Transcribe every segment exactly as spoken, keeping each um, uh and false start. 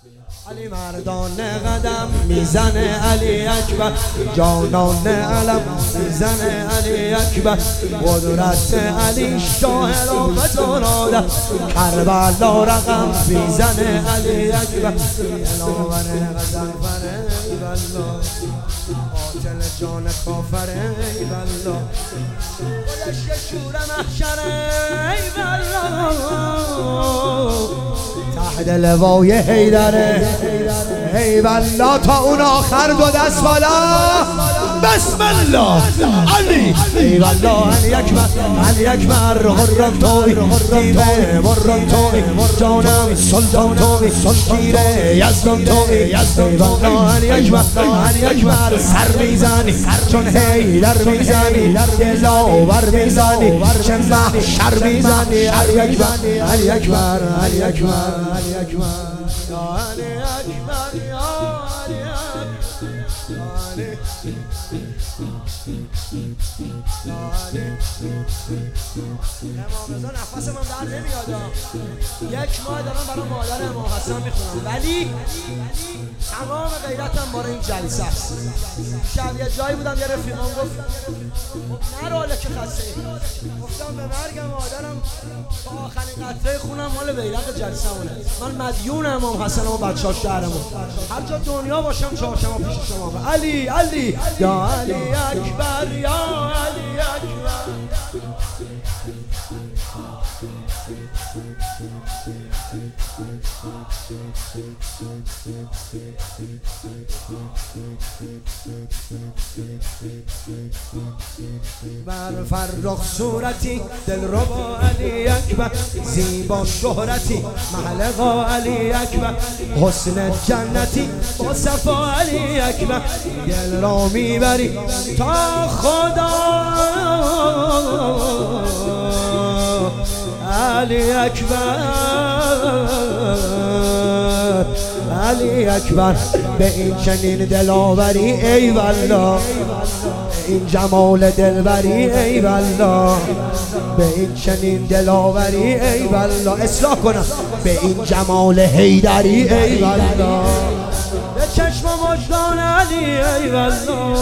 علی مردانه قدم میزنه علی اکبر، جانان علم میزنه علی اکبر، قدرت علی شاه را بزناده، کربلا رقم میزنه علی اکبر، ناوره غزل فره ای والله، قاتل جان کافره ای والله، گلشت شور محشره ای والله، تحت لوای حیدره ای والله، تا اون آخر دو دست بالا بسم الله علی ای والله، علی اکبر علی اکبر، حرم توی دیوه مرم توی جانم، سلطان توی شیر یزدان توی ای والله، علی اکبر علی اکبر، سر میزنی چون حیدر میزنی، دلاور میزنی چه محشر میزنی، علی اکبر علی اکبر علی اکبر علی اکبر یا علی اکبر یا علی اکبر امام رضا نفس من در نمیاد، یک ماه دارم برای مادر امام حسن میخونم، ولی تمام غیرتم برای این جلسه است. شب یه جایی بودم یه رفیقام گفت نرو حالا که خسته ای، گفتم به مرگ مادرم تا آخرین قطره خونم مال غیرت جلسه مونه، من مدیون امام حسن و بچه ها شهرمون، هر جا دنیا باشم چهارشنبه پیش شما. علی علی یا علی اکبر یا علی اکبر، بر فرخ صورتی دل ربا علی اکبر، زیبا شهرتی محلقا علی اکبر، حسن جنتی با صفا علی اکبر، دل را میبری تا خدا علی اکبر علی اکبر، به این چنین دلاوری ای والله، این جمال دلبری ای والله، به این چنین دلاوری ای والله، اصلاح کنم به این جمال حیدری ای والله، به چشم مجدان علی ای والله،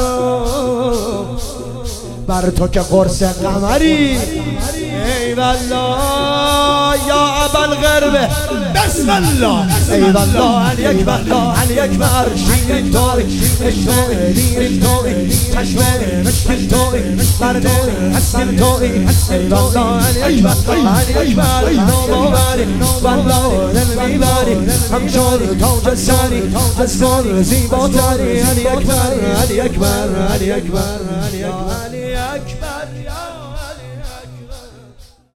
بر تو که قرص قمری ای والله یا ابوالغربه بسم الله ای والله، علی اکبر علی اکبر، شیر توی عشق دیر توی چشم مشک توی مرد حسن توی ای والله، علی اکبر علی اکبر، نامآوری والله دل میبری همچون تاج سری از گل زیباتری، علی اکبر علی اکبر علی اکبر علی اکبر علی اکبر.